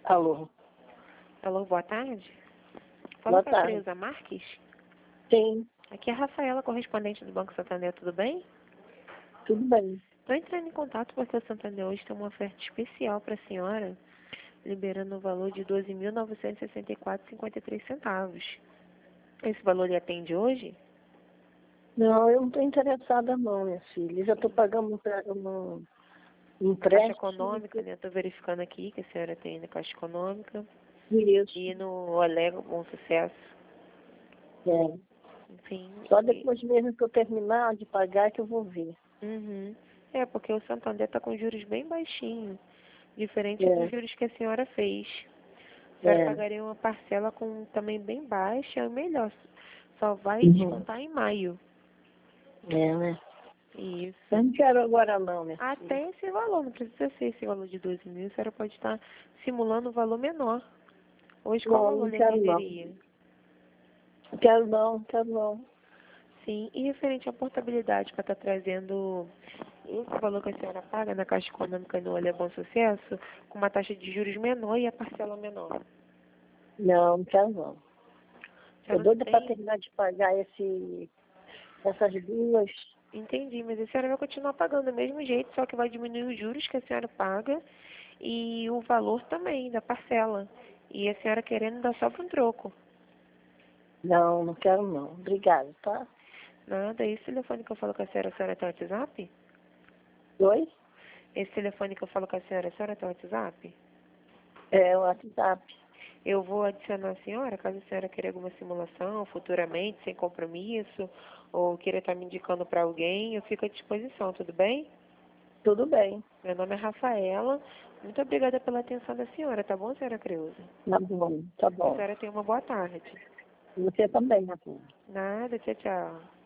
Alô, Alô, boa tarde. Fala boa com a tarde. Creuza Marques. Sim, Aqui é a Rafaela, correspondente do Banco Santander, tudo bem? tudo bem. Estou entrando em contato porque o Santander hoje tem uma oferta especial para a senhora, liberando o valor de R$ 12.964,53. Esse valor lhe atende hoje? Não, eu não estou interessada não, minha filha. Eu já estou pagando um Caixa empréstimo. Econômica, né? Estou verificando aqui que a senhora tem na Caixa Econômica Isso. e no Alego Bom Sucesso. É. Enfim, Só depois mesmo que eu terminar de pagar que eu vou ver. uhum. É, porque o Santander está com juros bem baixinhos, diferente dos É, juros que a senhora fez. A senhora é. pagaria uma parcela com também bem baixa, é melhor. Só vai Uhum. descontar em maio. É, né? Eu Isso. não quero agora não, minha filha. Até esse valor, não precisa ser esse valor de 12 mil, a senhora pode estar simulando um valor menor. Hoje qual Não, valor não lhe quero não. atenderia? Não quero não, não quero não. Sim, e referente à portabilidade, para estar trazendo esse valor que a senhora paga na Caixa Econômica no Olha Bom Sucesso, com uma taxa de juros menor e a parcela menor. Não, não quero não. Já Tô não doida para tem? terminar de pagar essas duas. Entendi, mas a senhora vai continuar pagando do mesmo jeito, só que vai diminuir os juros que a senhora paga e o valor também da parcela. E a senhora querendo dar só para um troco. Não, não quero não. Obrigada, tá? Nada, esse telefone que eu falo com a senhora tem WhatsApp? Oi? Esse telefone que eu falo com a senhora tem WhatsApp? É o WhatsApp. Eu vou adicionar a senhora, caso a senhora queira alguma simulação futuramente, sem compromisso, ou queira estar me indicando para alguém, eu fico à disposição, tudo bem? Tudo bem. Meu nome é Rafaela. Muito obrigada pela atenção da senhora, tá bom, senhora Creuza? Tá bom, tá A bom. senhora tenha uma boa tarde. Você também, Rafael. Nada, tchau, tchau.